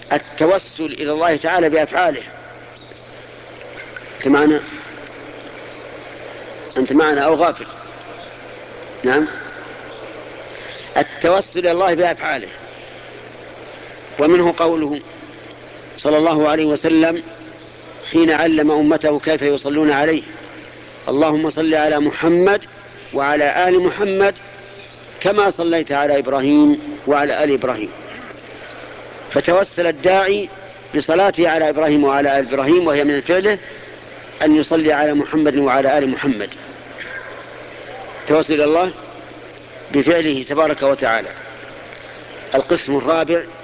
التوسل إلى الله تعالى بأفعاله. أنت معنا أو غافل؟ نعم، التوسل إلى الله بأفعاله. ومنه قوله صلى الله عليه وسلم حين علم أمته كيف يصلون عليه: اللهم صل على محمد وعلى آل محمد كما صليت على إبراهيم وعلى آل إبراهيم. فتوسل الداعي بصلاته على إبراهيم وعلى آل إبراهيم، وهي من فعله أن يصلي على محمد وعلى آل محمد. توسل الله بفعله تبارك وتعالى. القسم الرابع